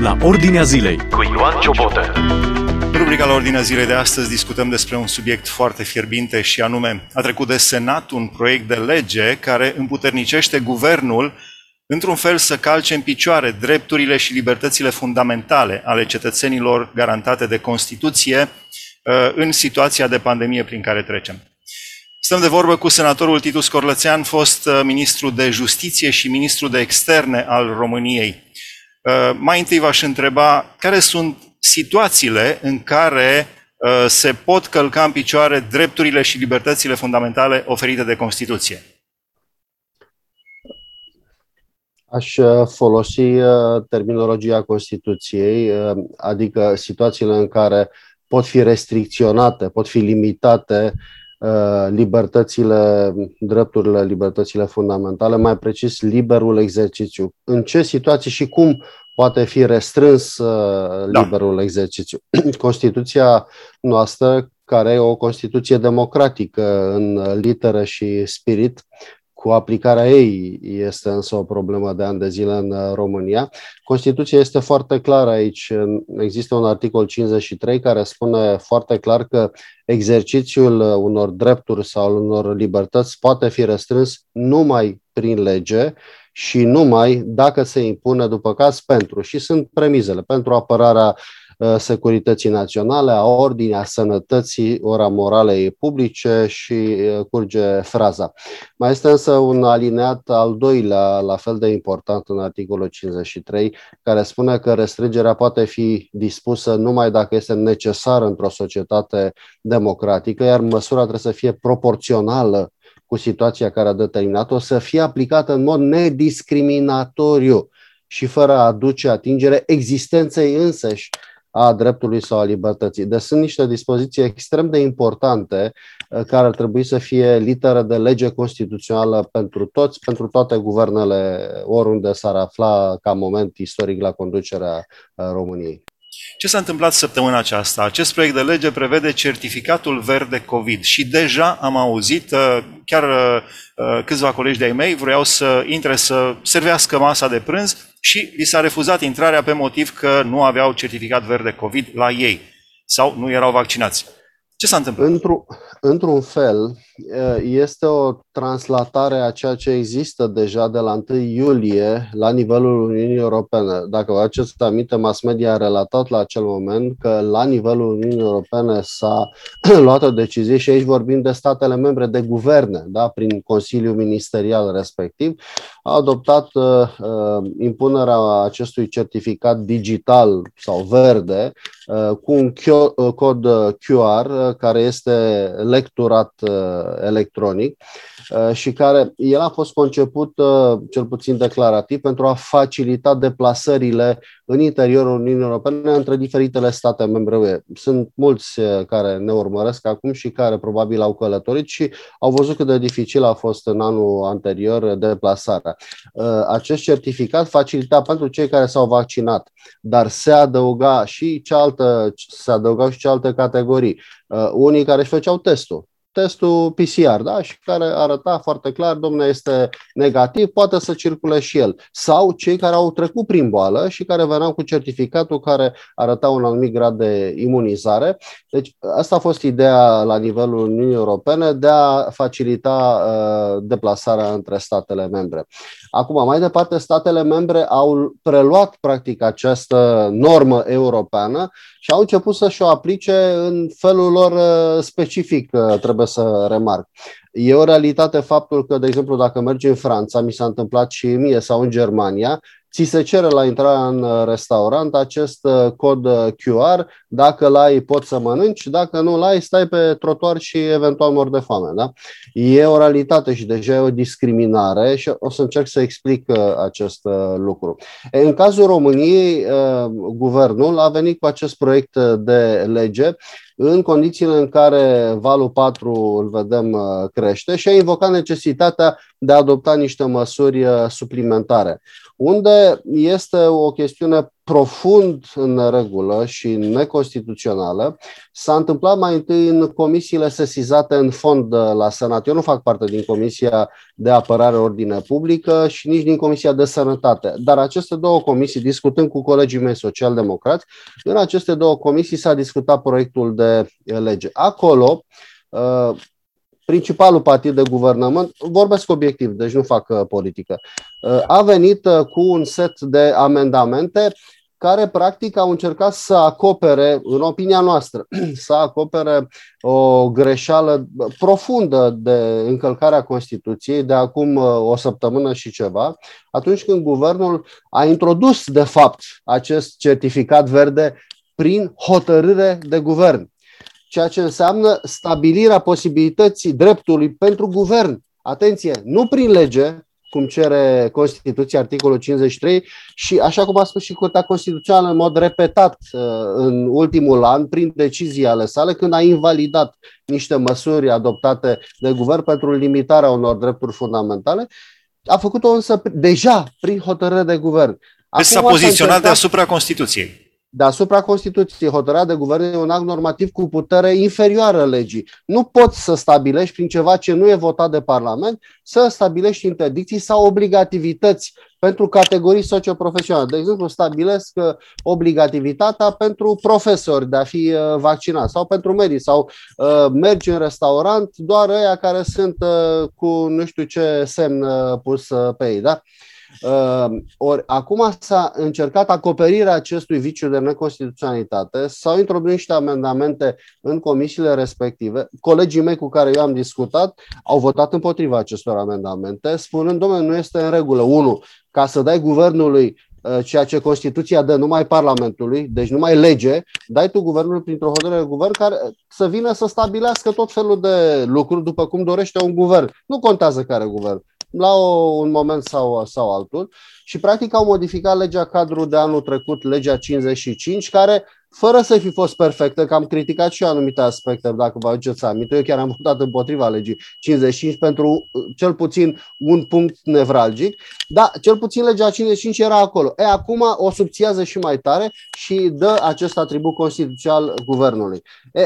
la Ordinea Zilei cu Ioan Ciobotă. În rubrica la Ordinea Zilei de astăzi discutăm despre un subiect foarte fierbinte și anume a trecut de Senat un proiect de lege care împuternicește guvernul într-un fel să calce în picioare drepturile și libertățile fundamentale ale cetățenilor garantate de Constituție în situația de pandemie prin care trecem. Stăm de vorbă cu senatorul Titu Scorlățean, fost ministru de Justiție și ministru de Externe al României. Mai întâi v-aș întreba care sunt situațiile în care se pot călca în picioare drepturile și libertățile fundamentale oferite de Constituție. Aș folosi terminologia Constituției, adică situațiile în care pot fi restricționate, pot fi limitate drepturile, libertățile fundamentale, mai precis liberul exercițiu. În ce situații și cum poate fi restrâns liberul exercițiu? Constituția noastră, care e o Constituție democratică în literă și spirit, cu aplicarea ei este însă o problemă de ani de zile în România. Constituția este foarte clară aici. Există un articol 53 care spune foarte clar că exercițiul unor drepturi sau unor libertăți poate fi restrâns numai prin lege și numai dacă se impune după caz pentru, și sunt premizele, pentru apărarea securității naționale, a ordinii, a sănătății, ora moralei publice și curge fraza. Mai este însă un alineat al doilea, la fel de important în articolul 53, care spune că restrângerea poate fi dispusă numai dacă este necesară într-o societate democratică, iar măsura trebuie să fie proporțională cu situația care a determinat-o, să fie aplicată în mod nediscriminatoriu și fără a aduce atingere existenței însăși a dreptului sau a libertății. Deci sunt niște dispoziții extrem de importante care ar trebui să fie literă de lege constituțională pentru toți, pentru toate guvernele, oriunde s-ar afla ca moment istoric la conducerea României. Ce s-a întâmplat săptămâna aceasta? Acest proiect de lege prevede certificatul verde COVID și deja am auzit, chiar câțiva colegi de-ai mei vreau să intre să servească masa de prânz și li s-a refuzat intrarea pe motiv că nu aveau certificat verde COVID la ei sau nu erau vaccinați. Ce s-a întâmplat? Într-un fel, este o translatare a ceea ce există deja de la 1 iulie la nivelul Uniunii Europene. Dacă vă aduceți aminte, mass media a relatat la acel moment că la nivelul Uniunii Europene s-a luat o decizie și aici vorbim de statele membre, de guverne, da? Prin Consiliul Ministerial respectiv, a adoptat impunerea acestui certificat digital sau verde cu un cod QR care este lecturat electronic și care el a fost conceput, cel puțin declarativ, pentru a facilita deplasările în interiorul Uniunii Europene între diferitele state membre UE. Sunt mulți care ne urmăresc acum și care probabil au călătorit și au văzut cât de dificil a fost în anul anterior deplasarea. Acest certificat facilita pentru cei care s-au vaccinat, dar se adăugau și cealaltă categorii. Unii care își făceau testul PCR, da? Și care arăta foarte clar, domnule, este negativ, poate să circule și el. Sau cei care au trecut prin boală și care veneau cu certificatul care arăta un anumit grad de imunizare. Deci asta a fost ideea la nivelul Uniunii Europene de a facilita deplasarea între statele membre. Acum, mai departe, statele membre au preluat practic această normă europeană și au început să-și o aplice în felul lor specific, trebuie să remarc. E o realitate faptul că, de exemplu, dacă mergi în Franța, mi s-a întâmplat și mie, sau în Germania, ți se cere la intrarea în restaurant acest cod QR, dacă l-ai poți să mănânci, dacă nu l-ai stai pe trotuar și eventual mori de foame. Da? E o realitate și deja e o discriminare și o să încerc să explic acest lucru. În cazul României, guvernul a venit cu acest proiect de lege în condițiile în care valul 4 îl vedem crește și a invocat necesitatea de a adopta niște măsuri suplimentare. Unde este o chestiune profund în neregulă și neconstituțională, s-a întâmplat mai întâi în comisiile sesizate în fond la Senat. Eu nu fac parte din Comisia de Apărare Ordine Publică și nici din Comisia de Sănătate, dar aceste două comisii, discutând cu colegii mei social-democrați, în aceste două comisii s-a discutat proiectul de lege. Acolo, principalul partid de guvernământ, vorbesc obiectiv, deci nu fac politică, a venit cu un set de amendamente care practic au încercat să acopere, în opinia noastră, să acopere o greșeală profundă de încălcare a Constituției de acum o săptămână și ceva, atunci când guvernul a introdus de fapt acest certificat verde prin hotărâre de guvern, ceea ce înseamnă stabilirea posibilității dreptului pentru guvern. Atenție, nu prin lege, cum cere Constituția, articolul 53, și așa cum a spus și Curtea Constituțională în mod repetat în ultimul an, prin decizii ale sale, când a invalidat niște măsuri adoptate de guvern pentru limitarea unor drepturi fundamentale, a făcut-o însă deja prin hotărâre de guvern. Deci s-a poziționat deasupra Constituției. Deasupra Constituției, hotărârea de guvern e un act normativ cu putere inferioară legii. Nu poți să stabilești prin ceva ce nu e votat de Parlament, să stabilești interdicții sau obligativități pentru categorii socioprofesionale. De exemplu, stabilesc obligativitatea pentru profesori de a fi vaccinați sau pentru medici sau mergi în restaurant doar ăia care sunt cu nu știu ce semn pus pe ei, da? Ori acum s-a încercat acoperirea acestui viciu de neconstituționalitate, s-au introdus niște amendamente în comisiile respective. Colegii mei cu care eu am discutat au votat împotriva acestor amendamente, spunând, domnule, nu este în regulă. Unu, ca să dai guvernului ceea ce Constituția dă numai Parlamentului, deci numai lege, dai tu guvernului printr-o hotărâre de guvern care să vină să stabilească tot felul de lucruri după cum dorește un guvern. Nu contează care guvern, la un moment sau altul, și practic au modificat legea cadru de anul trecut, legea 55, care, fără să fi fost perfectă, că am criticat și eu anumite aspecte, dacă vă aduceți aminte, eu chiar am votat împotriva legii 55 pentru cel puțin un punct nevralgic, dar cel puțin legea 55 era acolo. Acum o subțiază și mai tare și dă acest atribut constituțional guvernului.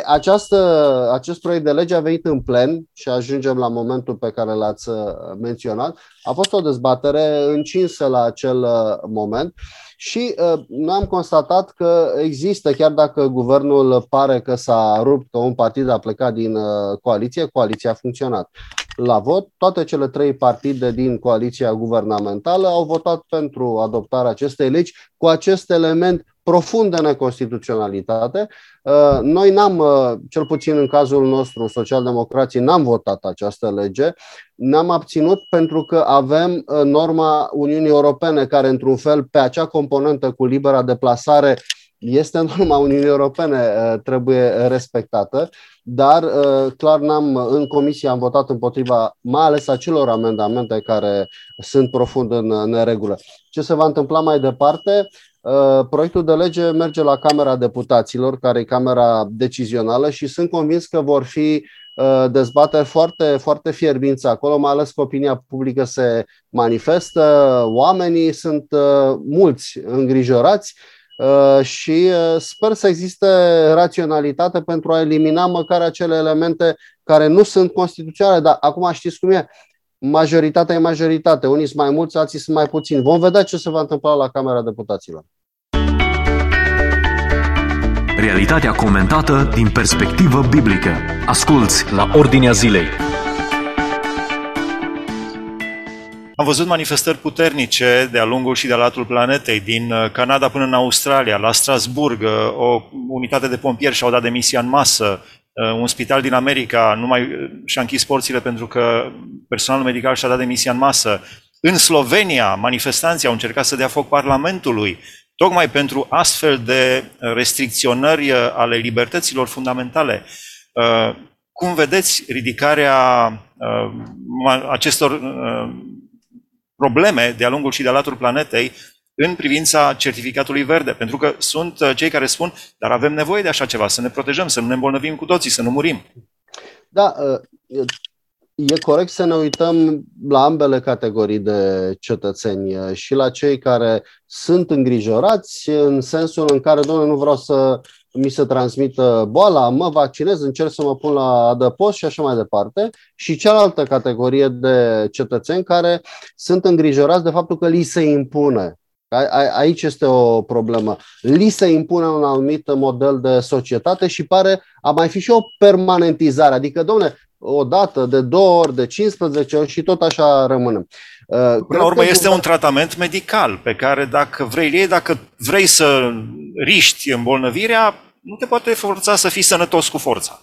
Acest proiect de lege a venit în plen și ajungem la momentul pe care l-ați menționat. A fost o dezbatere încinsă la acel moment și noi am constatat că există, chiar dacă guvernul pare că s-a rupt, că un partid a plecat din coaliția a funcționat. La vot, toate cele trei partide din coaliția guvernamentală au votat pentru adoptarea acestei legi cu acest element profund de neconstituționalitate. Noi cel puțin în cazul nostru, socialdemocrații, n-am votat această lege, ne-am abținut pentru că avem norma Uniunii Europene care, într-un fel, pe acea componentă cu libera deplasare, este norma Uniunii Europene, trebuie respectată, dar clar în comisie am votat împotriva mai ales acelor amendamente care sunt profund în neregulă. Ce se va întâmpla mai departe? Proiectul de lege merge la Camera Deputaților, care e camera decizională, și sunt convins că vor fi dezbateri foarte, foarte fierbinți acolo, mai ales că opinia publică se manifestă, oamenii sunt mulți îngrijorați și sper să existe raționalitate pentru a elimina măcar acele elemente care nu sunt constituționale, dar acum știți cum e. Majoritatea e majoritate, unii sunt mai mulți, alții sunt mai puțini. Vom vedea ce se va întâmpla la Camera Deputaților. Realitatea comentată din perspectivă biblică. Asculți la Ordinea Zilei. Am văzut manifestări puternice de-a lungul și de-a latul planetei, din Canada până în Australia, la Strasburg, o unitate de pompieri și-au dat demisia în masă, un spital din America nu mai și-a închis porțile pentru că personalul medical și-a dat demisia în masă. În Slovenia, manifestanții au încercat să dea foc Parlamentului, tocmai pentru astfel de restricționări ale libertăților fundamentale. Cum vedeți ridicarea acestor probleme de-a lungul și de-a latul planetei în privința certificatului verde? Pentru că sunt cei care spun, dar avem nevoie de așa ceva, să ne protejăm, să nu ne îmbolnăvim cu toții, să nu murim. Da, E corect să ne uităm la ambele categorii de cetățeni, și la cei care sunt îngrijorați în sensul în care, domnule, nu vreau să mi se transmită boala, mă vaccinez, încerc să mă pun la adăpost și așa mai departe, și cealaltă categorie de cetățeni care sunt îngrijorați de faptul că li se impune. Aici este o problemă. Li se impune un anumit model de societate și pare a mai fi și o permanentizare. Adică, domnule, o dată, de 2 ori, de 15 ori și tot așa rămânem. Până la urmă este un tratament medical pe care dacă vrei să riști îmbolnăvirea, nu te poate forța să fii sănătos cu forța.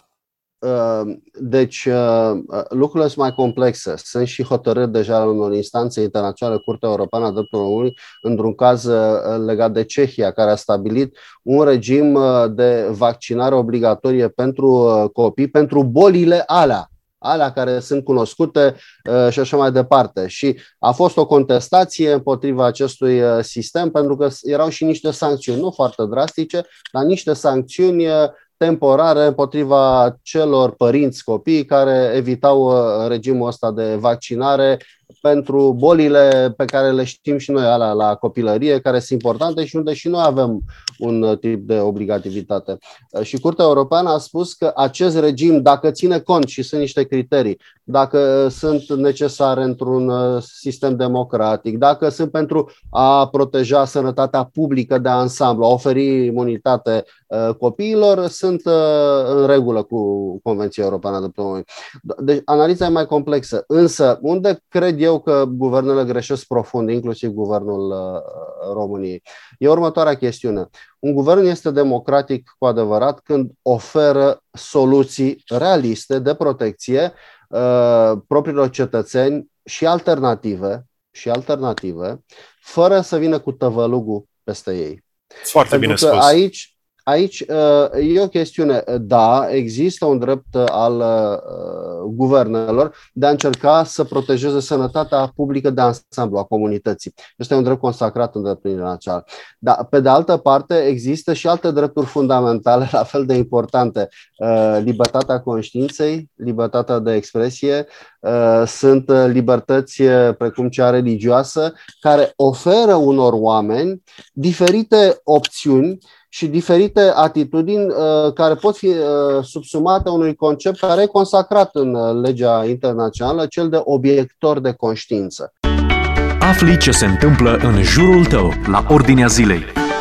Deci lucrurile sunt mai complexe. Sunt și hotărâri deja în unor instanțe internaționale, Curtea Europeană a Drepturilor Omului, într-un caz legat de Cehia, care a stabilit un regim de vaccinare obligatorie pentru copii, pentru bolile alea care sunt cunoscute și așa mai departe. Și a fost o contestație împotriva acestui sistem, pentru că erau și niște sancțiuni, nu foarte drastice, dar niște sancțiuni temporare împotriva celor părinți copii care evitau regimul ăsta de vaccinare pentru bolile pe care le știm și noi, alea la copilărie, care sunt importante și unde și noi avem un tip de obligativitate. Și Curtea Europeană a spus că acest regim, dacă ține cont și sunt niște criterii, dacă sunt necesare într-un sistem democratic, dacă sunt pentru a proteja sănătatea publică de ansamblu, a oferi imunitate copiilor, sunt în regulă cu Convenția Europeană a Drepturilor Omului. Deci analiza e mai complexă, însă unde cred eu că guvernele greșesc profund, inclusiv guvernul României, e următoarea chestiune. Un guvern este democratic cu adevărat când oferă soluții realiste de protecție propriilor cetățeni și alternative, fără să vină cu tăvălugul peste ei. Foarte bine spus. Aici e o chestiune, da, există un drept al guvernelor de a încerca să protejeze sănătatea publică de ansamblu a comunității. Este un drept consacrat în dreptul internațional. Dar, pe de altă parte, există și alte drepturi fundamentale, la fel de importante. Libertatea conștiinței, libertatea de expresie, sunt libertăți precum cea religioasă, care oferă unor oameni diferite opțiuni și diferite atitudini care pot fi subsumate unui concept care e consacrat în legea internațională, cel de obiector de conștiință. Afli ce se întâmplă în jurul tău, la ordinea zilei.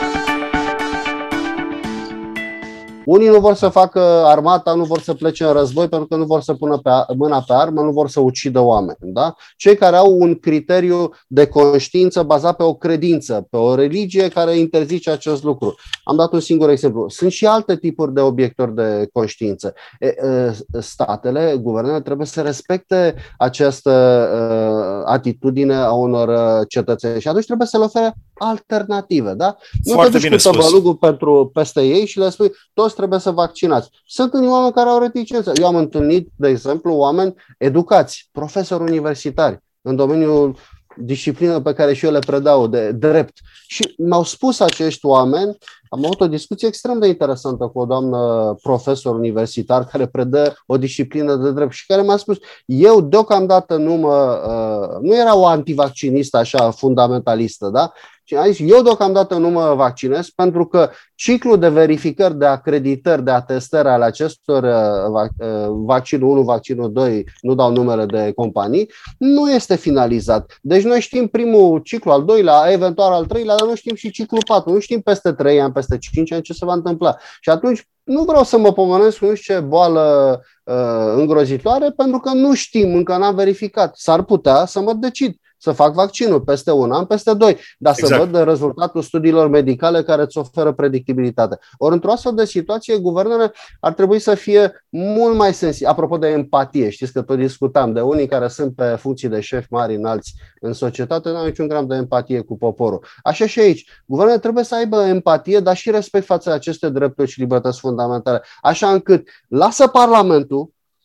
Unii nu vor să facă armata, nu vor să plece în război pentru că nu vor să pună mâna pe armă, nu vor să ucidă oameni. Da? Cei care au un criteriu de conștiință bazat pe o credință, pe o religie care interzice acest lucru. Am dat un singur exemplu. Sunt și alte tipuri de obiectori de conștiință. Statele, guvernele trebuie să respecte această atitudine a unor cetățeni și atunci trebuie să le ofere alternative. Da? Nu te duci cu tăbălugul peste ei și le spui toți trebuie să vaccinați. Sunt oameni care au reticență. Eu am întâlnit, de exemplu, oameni educați, profesori universitari în domeniul disciplină pe care și eu le predau, de drept. Și mi-au spus acești oameni, am avut o discuție extrem de interesantă cu o doamnă profesor universitar care predă o disciplină de drept și care mi-a spus, eu deocamdată nu era o antivaccinistă așa fundamentalistă, da? Și a zis, eu deocamdată nu mă vaccinez pentru că ciclul de verificări, de acreditări, de atestări ale acestor vaccinul 1, vaccinul 2, nu dau numele de companii, nu este finalizat. Deci noi știm primul ciclu, al doilea, eventual al treilea, dar nu știm și ciclul 4. Nu știm peste 3 ani, peste 5 ani ce se va întâmpla. Și atunci nu vreau să mă pomenesc cu nu știu ce boală îngrozitoare pentru că nu știm, încă n-am verificat. S-ar putea să mă decid să fac vaccinul peste 1 an, peste 2, dar exact. Să văd rezultatul studiilor medicale care îți oferă predictibilitate. Ori într-o astfel de situație, guvernele ar trebui să fie mult mai sensibile. Apropo de empatie, știți că tot discutam de unii care sunt pe funcții de șefi mari înalți în societate, nu au niciun gram de empatie cu poporul. Așa și aici. Guvernele trebuie să aibă empatie, dar și respect față de aceste drepturi și libertăți fundamentale. Așa încât lasă Parlamentul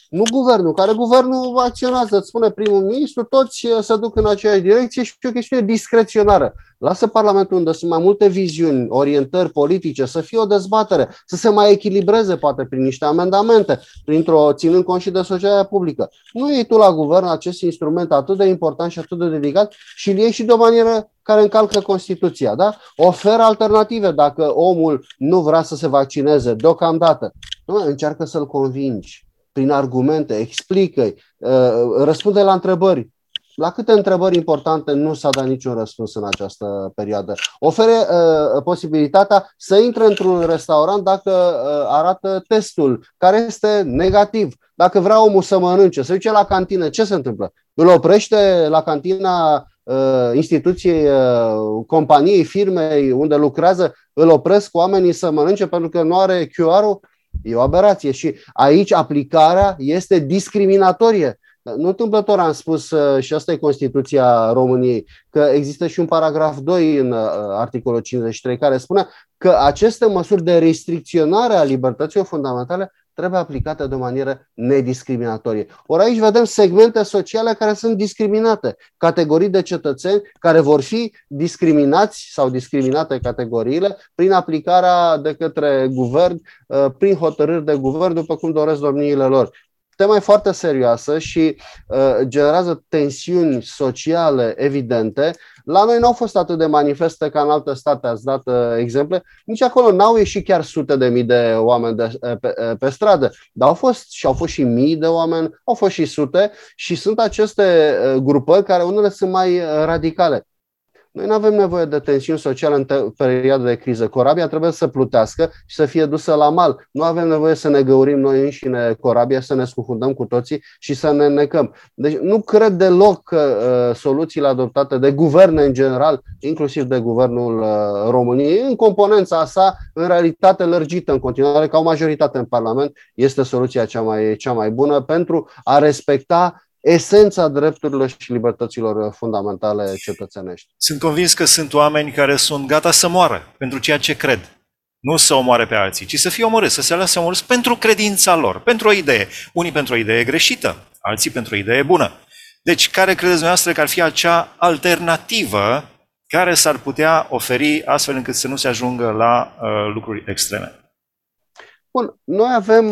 Nu guvernul, care guvernul acționează, îți spune primul ministru, toți se duc în aceeași direcție și e o chestiune discreționară. Lasă Parlamentul unde sunt mai multe viziuni, orientări politice, să fie o dezbatere, să se mai echilibreze poate prin niște amendamente, ținând cont și de societatea publică. Nu iei tu la guvern acest instrument atât de important și atât de dedicat și îl iei și de o manieră care încalcă Constituția. Da? Oferă alternative dacă omul nu vrea să se vaccineze deocamdată. Nu, încearcă să-l convingi prin argumente, explică-i, răspunde la întrebări. La câte întrebări importante nu s-a dat niciun răspuns în această perioadă. Ofere posibilitatea să intre într-un restaurant dacă arată testul, care este negativ. Dacă vrea omul să mănânce, să duce la cantină, ce se întâmplă? Îl oprește la cantina instituției, companiei, firmei unde lucrează, îl opresc oamenii să mănânce pentru că nu are QR-ul? E o aberație și aici aplicarea este discriminatorie. Nu întâmplător am spus, și asta e Constituția României, că există și un paragraf 2 în articolul 53 care spune că aceste măsuri de restricționare a libertăților fundamentale trebuie aplicate de o manieră nediscriminatorie. Ori aici vedem segmente sociale care sunt discriminate, categorii de cetățeni care vor fi discriminați sau discriminate categoriile prin aplicarea de către guvern, prin hotărâri de guvern, după cum doresc domniile lor. Tema e foarte serioasă și generează tensiuni sociale evidente. La noi n-au fost atât de manifeste ca în alte state, ați dat exemple. Nici acolo n-au ieșit chiar sute de mii de oameni pe stradă, dar au fost și mii de oameni, au fost și sute și sunt aceste grupări care unele sunt mai radicale. Noi nu avem nevoie de tensiuni sociale în perioada de criză. Corabia trebuie să plutească și să fie dusă la mal. Nu avem nevoie să ne găurim noi înșine corabia, să ne scufundăm cu toții și să ne înnecăm. Deci nu cred deloc că soluțiile adoptate de guverne în general, inclusiv de guvernul României, în componența sa, în realitate lărgită în continuare, ca o majoritate în Parlament, este soluția cea mai bună pentru a respecta esența drepturilor și libertăților fundamentale cetățenești. Sunt convins că sunt oameni care sunt gata să moară pentru ceea ce cred. Nu să omoare pe alții, ci să fie omorâți, să se lase omorâți pentru credința lor, pentru o idee. Unii pentru o idee greșită, alții pentru o idee bună. Deci, care credeți dumneavoastră că ar fi acea alternativă care s-ar putea oferi astfel încât să nu se ajungă la lucruri extreme? Bun, noi avem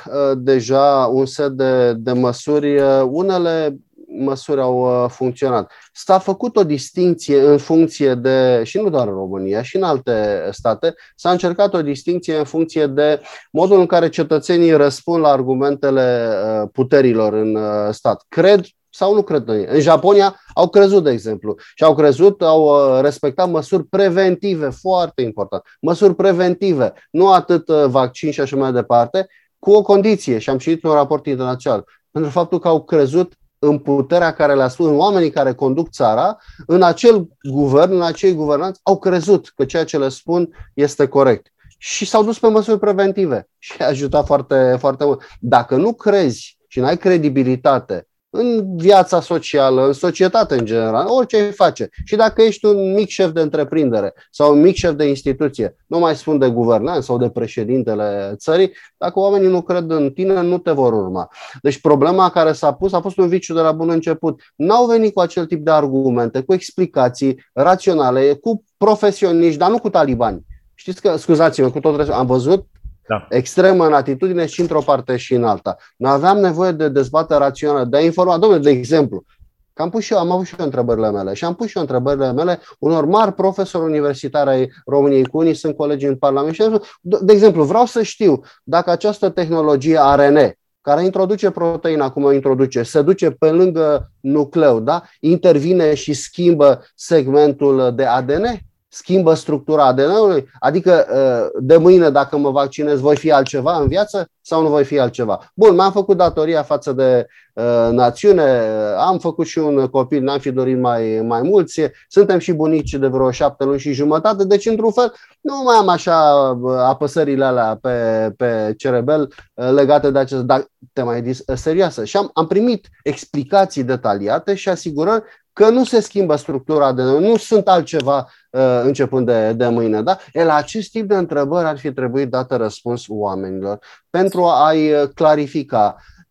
deja un set de măsuri, unele măsuri au funcționat. S-a făcut o distinție în funcție de, și nu doar în România, și în alte state, s-a încercat o distinție în funcție de modul în care cetățenii răspund la argumentele puterilor în stat. Cred sau nu cred noi. În Japonia au crezut, de exemplu, și au respectat măsuri preventive, foarte important. Măsuri preventive, nu atât vaccin și așa mai departe, cu o condiție, și am citit un raport internațional, pentru faptul că au crezut în puterea care le-a spus, în oamenii care conduc țara, în acel guvern, în acei guvernanți, au crezut că ceea ce le spun este corect. Și s-au dus pe măsuri preventive și a ajutat foarte, foarte mult. Dacă nu crezi și n-ai credibilitate în viața socială, în societate în general, orice ai face. Și dacă ești un mic șef de întreprindere sau un mic șef de instituție, nu mai spun de guvernant sau de președintele țării, dacă oamenii nu cred în tine, nu te vor urma. Deci problema care s-a pus a fost un viciu de la bun început. N-au venit cu acel tip de argumente, cu explicații raționale, cu profesioniști, dar nu cu talibani. Știți că, scuzați-mă, cu tot restul, am văzut extremă în atitudine și într-o parte și în alta. Noi aveam nevoie de dezbatere rațională, de a informa. Dom'le, de exemplu, că am avut și eu întrebările mele și am pus și eu întrebările mele unor mari profesori universitari ai României, cu unii sunt colegi în Parlament și de exemplu, vreau să știu dacă această tehnologie ARN, care introduce proteina, cum o introduce, se duce pe lângă nucleu, da? Intervine și schimbă segmentul de ADN, schimbă structura ADN-ului, adică de mâine dacă mă vaccinez voi fi altceva în viață sau nu voi fi altceva. Bun, mi-am făcut datoria față de națiune, am făcut și un copil, n-am fi dorit mai mulți, suntem și bunici de vreo 7 luni și jumătate, deci într-un fel nu mai am așa apăsările alea pe cerebel legate de acest, dar tema e serioasă. Și am primit explicații detaliate și asigurări că nu se schimbă structura de noi, nu sunt altceva începând de mâine. Da? La acest tip de întrebări ar fi trebuit dată răspuns oamenilor pentru a-i clarifica.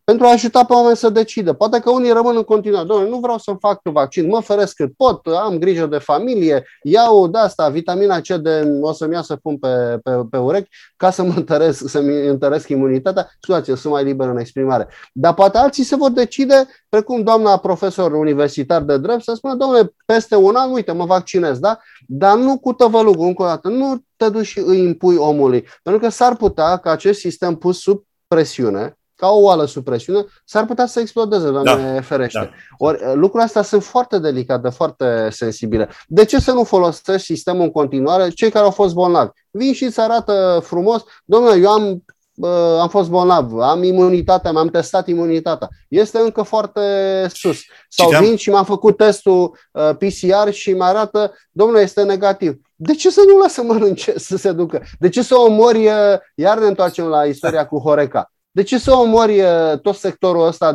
pentru a ajuta pe oameni să decidă. Poate că unii rămân în continuare. Doamne, nu vreau să-mi fac vaccin, mă feresc cât pot, am grijă de familie, iau de asta, vitamina C o să-mi ia să pun pe urechi ca să-mi întăresc imunitatea. Scuzați, eu sunt mai liber în exprimare. Dar poate alții se vor decide, precum doamna profesor universitar de drept, să spună, domnule, peste un an, uite, mă vaccinez, da? Dar nu cu tăvălugul, încă o dată, nu te duci și îi impui omului. Pentru că s-ar putea ca acest sistem pus sub presiune, ca o oală sub presiune, s-ar putea să explodeze, Doamne ferește. Da. Ori lucrurile astea sunt foarte delicate, foarte sensibile. De ce să nu folosești sistemul în continuare? Cei care au fost bolnavi vin și îți arată frumos, domnule, eu am fost bolnav, am imunitatea, mi-am testat imunitatea. Este încă foarte sus. Sau vin și mi-am făcut testul PCR și mi arată, domnule, este negativ. De ce să nu lasă mănânce să se ducă? De ce să omori, iar ne întoarcem la istoria cu Horeca, de ce să omori tot sectorul ăsta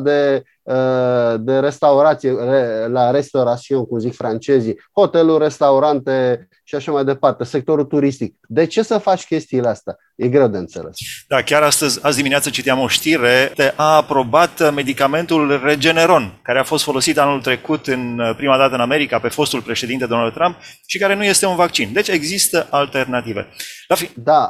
de restaurație, la restaurațion, cum zic francezii, hoteluri, restaurante și așa mai departe, sectorul turistic? De ce să faci chestiile astea? E greu de înțeles. Da, chiar azi dimineață citeam o știre, a aprobat medicamentul Regeneron, care a fost folosit anul trecut prima dată în America pe fostul președinte Donald Trump și care nu este un vaccin. Deci există alternative. Da,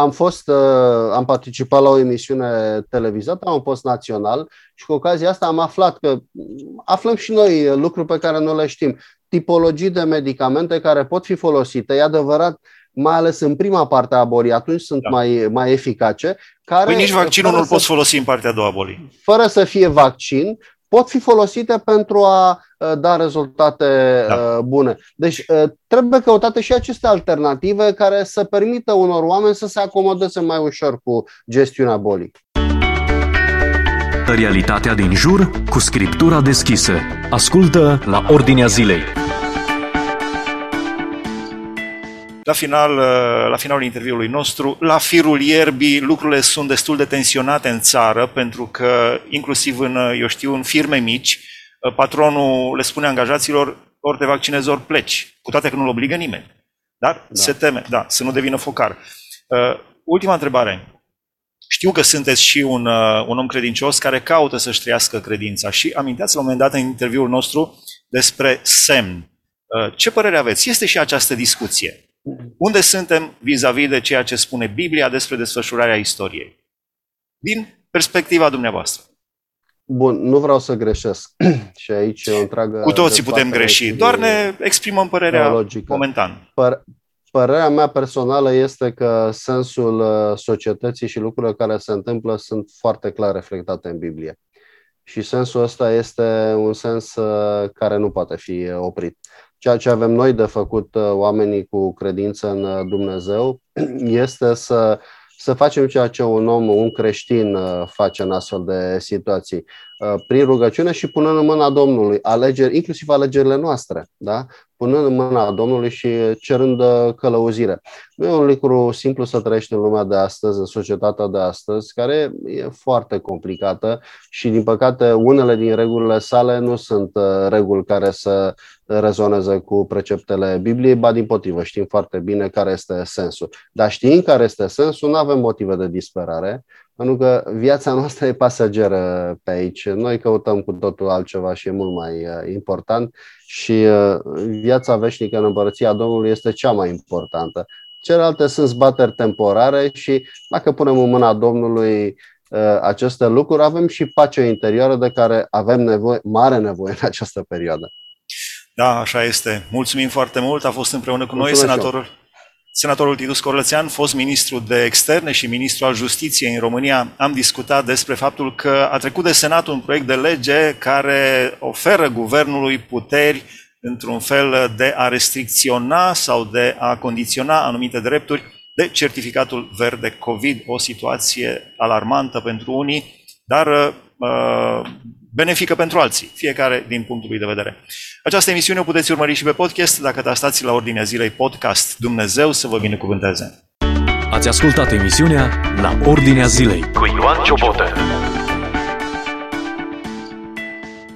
am participat la o emisiune televizată, am un post național și cu ocazia asta am aflat că aflăm și noi lucruri pe care nu le știm. Tipologii de medicamente care pot fi folosite, e adevărat, mai ales în prima parte a bolii, atunci sunt mai eficace. Păi nici vaccinul nu-l poți folosi în partea a doua a bolii. Fără să fie vaccin, pot fi folosite pentru a da rezultate bune. Deci trebuie căutate și aceste alternative care să permită unor oameni să se acomodeze mai ușor cu gestiunea bolii. Realitatea din jur cu scriptura deschisă. Ascultă La Ordinea Zilei. La finalul interviului nostru, la firul ierbii, lucrurile sunt destul de tensionate în țară, pentru că inclusiv în firme mici, patronul le spune angajaților, ori te vaccinezi, ori pleci, cu toate că nu-l obligă nimeni. Dar se teme, să nu devină focar. Ultima întrebare. Știu că sunteți și un om credincios care caută să-și trăiască credința și aminteați la un moment dat în interviul nostru despre semn. Ce părere aveți? Este și această discuție. Unde suntem vis-a-vis de ceea ce spune Biblia despre desfășurarea istoriei? Din perspectiva dumneavoastră. Bun, nu vreau să greșesc. Și aici o întreagă... Cu toții putem greși, doar ne exprimăm părerea teologică. Momentan. Părerea mea personală este că sensul societății și lucrurile care se întâmplă sunt foarte clar reflectate în Biblie. Și sensul ăsta este un sens care nu poate fi oprit. Ceea ce avem noi de făcut, oamenii cu credință în Dumnezeu, este să facem ceea ce un creștin face în astfel de situații, prin rugăciune și punând în mâna Domnului inclusiv alegerile noastre, da? Punând în mâna Domnului și cerând călăuzire. Nu e un lucru simplu să trăiești în lumea de astăzi, în societatea de astăzi, care e foarte complicată și, din păcate, unele din regulile sale nu sunt reguli care să rezoneze cu preceptele Bibliei, ba dimpotrivă, știm foarte bine care este sensul. Dar știind care este sensul, nu avem motive de disperare, pentru că viața noastră e pasageră pe aici. Noi căutăm cu totul altceva și e mult mai important și viața veșnică în Împărăția Domnului este cea mai importantă. Celelalte sunt zbateri temporare și dacă punem în mâna Domnului aceste lucruri, avem și pace interioară de care avem mare nevoie în această perioadă. Da, așa este. Mulțumim foarte mult. A fost împreună cu noi senatorul Titus Corlățean, fost ministru de externe și ministru al justiției în România. Am discutat despre faptul că a trecut de Senat un proiect de lege care oferă guvernului puteri, într-un fel, de a restricționa sau de a condiționa anumite drepturi de certificatul verde COVID. O situație alarmantă pentru unii, dar benefică pentru alții, fiecare din punctul lui de vedere. Această emisiune o puteți urmări și pe podcast dacă tastați La Ordinea Zilei podcast. Dumnezeu să vă binecuvânteze! Ați ascultat emisiunea La Ordinea Zilei cu Ioan Ciobotă.